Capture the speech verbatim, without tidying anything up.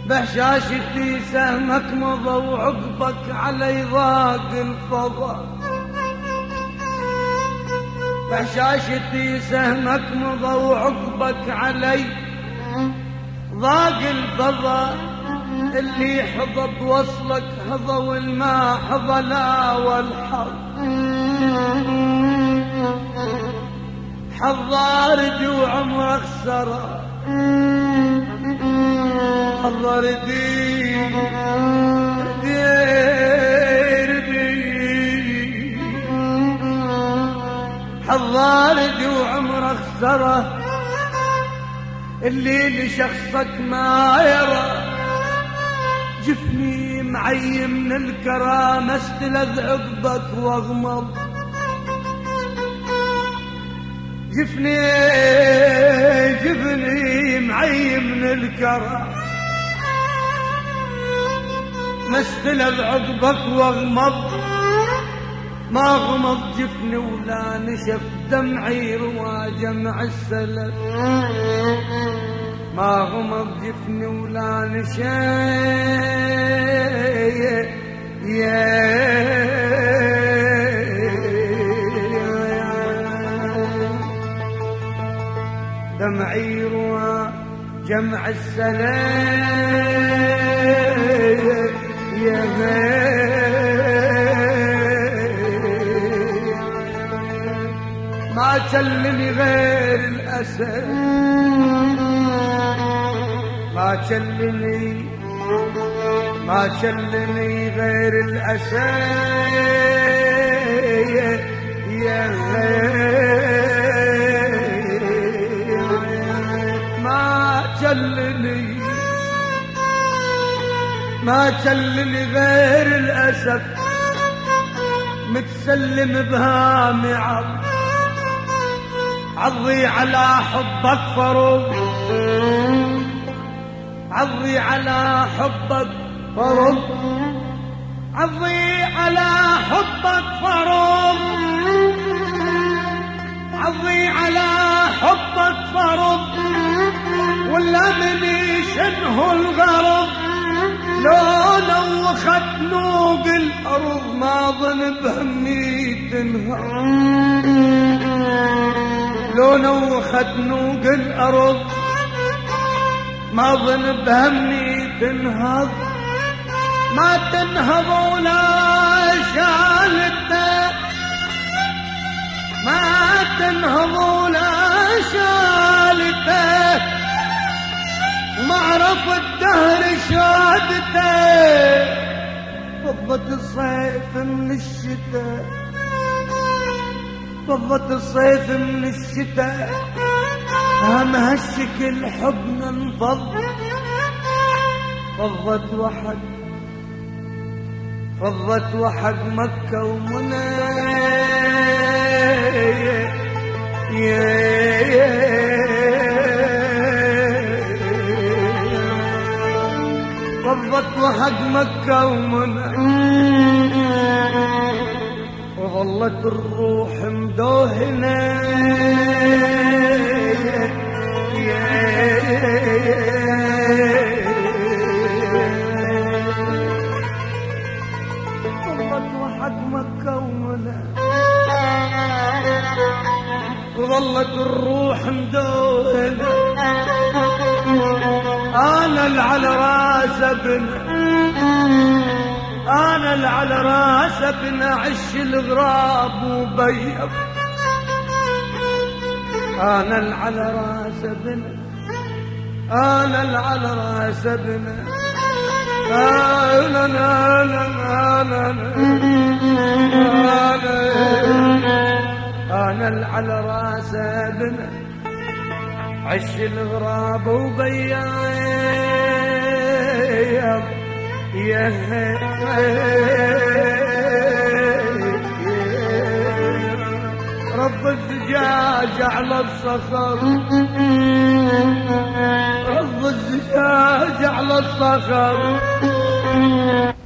بهشاشتي سهمك مضى وعقبك علي ضاق الفضا، بهشاشتي سهمك مضى وعقبك علي ضاق الفضا، اللي حظى بوصلك حظى والما حظى لا والحظ، حضار وعمرك سرى حضر دين دير دين حضار وعمرك سرى، اللي لشخصك ما يرى، جفني معي من الكرامة استلذ عقبك واغمض، جفني جفني معي من الكرامة ما استلذ عقبك واغمض، ما غمض جفني ولا نشف دمعي روى جمع السلف، ما غمض جفني ولا نشف دمعي روى جمع السلف، ما كلني غير الأسد، ما كلني ما كلني غير الأسد، يا غير ما كلني ما كلني غير الأسد، متسلم بهامي عض عضي على حبك فرض، عضي على حبك فرض، عضي على حبك فرض، عضي على حبك فرض، ولا مني شنه الغرض، لو نوخت نوق الأرض ما ظن بهمي تنهار، لو نوخت نوق الأرض ما ظن بهمي تنهض، ما تنهض ولا شالته، ما تنهض ولا شالته، ومعرف الدهر شادته، فضت الصيف من الشتاء، فضت الصيف من الشتاء، هم هالشكل حبنا انفض، فضت وحد فضت وحد مكة ومنى، فضت وحد مكة ومنى، وظلت الروح مدوهنة، ظلت وحد مكة ومنى، وظلت الروح مدوهنة، أنا اللي على راس ابنه، أنا اللي على راس ابنه، عش الغراب وبيض، أنا اللي على راس ابنه، أنا اللي على راس ابنه، أنا أنا أنا أنا أنا اللي على راس ابنه، عش الغراب وبيض، يا رب الزجاج على الصخر، رب الزجاج على الصخر.